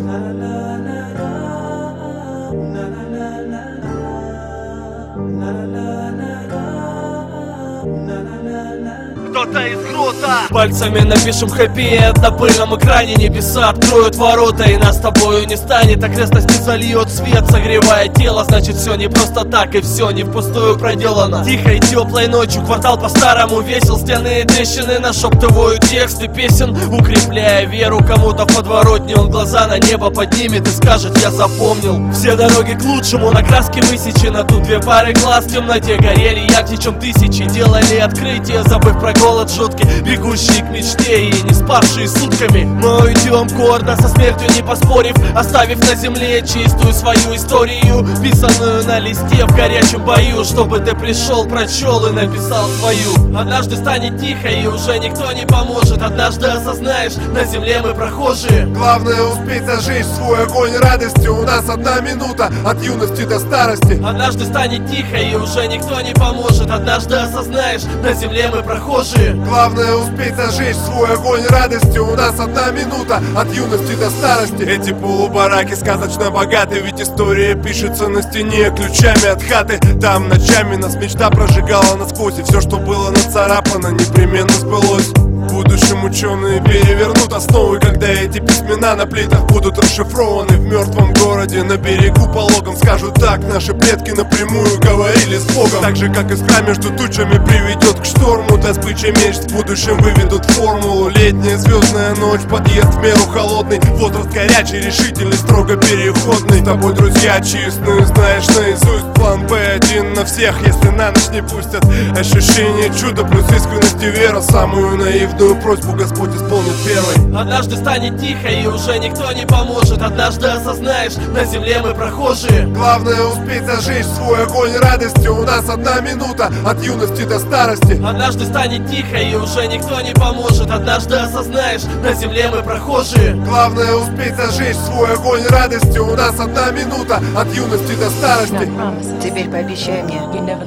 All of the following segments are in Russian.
Кто-то из грота. Пальцами напишем хэппи-энд на пыльном экране. Небеса откроют ворота, и нас с тобою не станет. Окрестности зальет свет, согревая тело. Значит, все не просто так, и все не впустую проделано. Тихой теплой ночью квартал по-старому весел. Стены и трещины нашептывают тексты песен, укрепляя веру кому-то в подворотне. Он глаза на небо поднимет и скажет: я запомнил. Все дороги к лучшему на краске высечено. Тут две пары глаз в темноте горели ярче, чем тысячи. Делали открытие, забыв про голод жуткий, бегущие к мечте и не спавшие сутками. Мы идем гордо, со смертью не поспорив, оставив на земле чистую свою историю, писанную на листе в горячем бою, чтобы ты пришел, прочел и написал свою. Однажды станет тихо, и уже никто не поможет. Однажды осознаешь, на земле мы прохожие. Главное успеть зажечь свой огонь радости. У нас 1 минута от юности до старости. Однажды станет тихо, и уже никто не поможет. Однажды осознаешь, на земле мы прохожие. Главное успеть зажечь свой огонь радости. У нас 1 минута от юности до старости. Эти полубараки сказочно богаты, ведь история пишется на стене ключами от хаты. Там ночами нас мечта прожигала насквозь, и все, что было нацарапано, непременно сбылось. В будущем ученые перевернут основы, когда эти письмена на плитах будут расшифрованы. В мертвом городе на берегу пологом скажут: так наши предки напрямую говорили с Богом. Так же, как искра между тучами приведет к шторму, добыча мечт в будущем выведут формулу. Летняя звездная ночь, подъезд в меру холодный, возраст горячий, решительный, строго переходный. С тобой друзья честные, знаешь наизусть план Б1 на всех, если на ночь не пустят. Ощущение чуда плюс искренность и вера, самую наивную просьбу Господь исполнит первой. Однажды станет тихо, и уже никто не поможет. Однажды осознаешь, на земле мы прохожие. Главное успеть зажечь свой огонь радости. У нас 1 минута от юности до старости. Однажды станет тихо, и уже никто не поможет. Однажды осознаешь, на земле мы прохожие. Главное успеть зажечь свой огонь радости. У нас 1 минута от юности до старости. Теперь пообещай мне,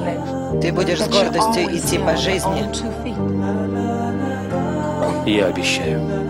ты будешь с гордостью идти по жизни. Я обещаю.